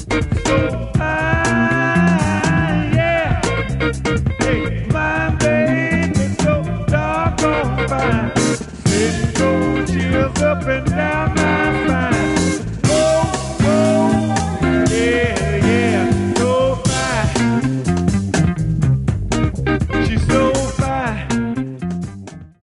So yeah, hey, my baby so doggone fine.